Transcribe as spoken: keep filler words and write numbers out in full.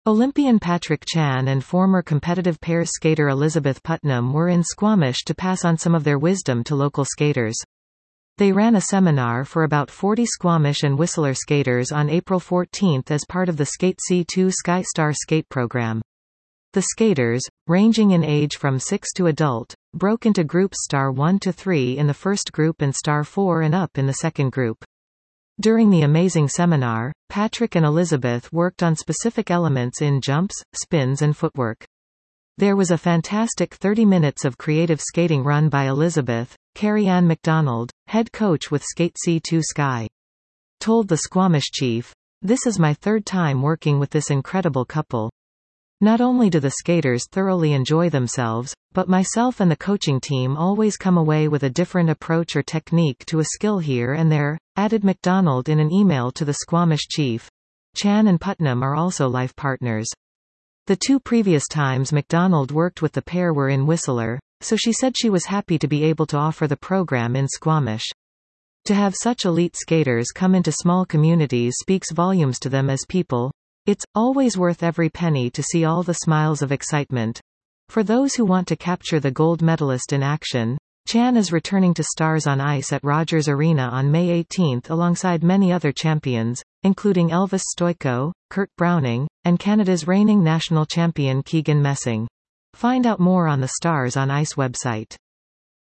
Olympian Patrick Chan and former competitive pairs skater Elizabeth Putnam were in Squamish to pass on some of their wisdom to local skaters. They ran a seminar for about forty Squamish and Whistler skaters on April fourteenth as part of the Skate C two Sky Star Skate program. The skaters, ranging in age from six to adult, broke into groups star one to three in the first group and star four and up in the second group. During the amazing seminar, Patrick and Elizabeth worked on specific elements in jumps, spins and footwork. There was a fantastic thirty minutes of creative skating run by Elizabeth. Carrie Ann McDonald, head coach with Skate C two Sky, told the Squamish chief, "This is my third time working with this incredible couple. Not only do the skaters thoroughly enjoy themselves, but myself and the coaching team always come away with a different approach or technique to a skill here and there," added McDonald in an email to the Squamish chief. Chan and Putnam are also life partners. The two previous times McDonald worked with the pair were in Whistler, so she said she was happy to be able to offer the program in Squamish. To have such elite skaters come into small communities speaks volumes to them as people. It's always worth every penny to see all the smiles of excitement. For those who want to capture the gold medalist in action, Chan is returning to Stars on Ice at Rogers Arena on May eighteenth alongside many other champions, including Elvis Stojko, Kurt Browning, and Canada's reigning national champion Keegan Messing. Find out more on the Stars on Ice website.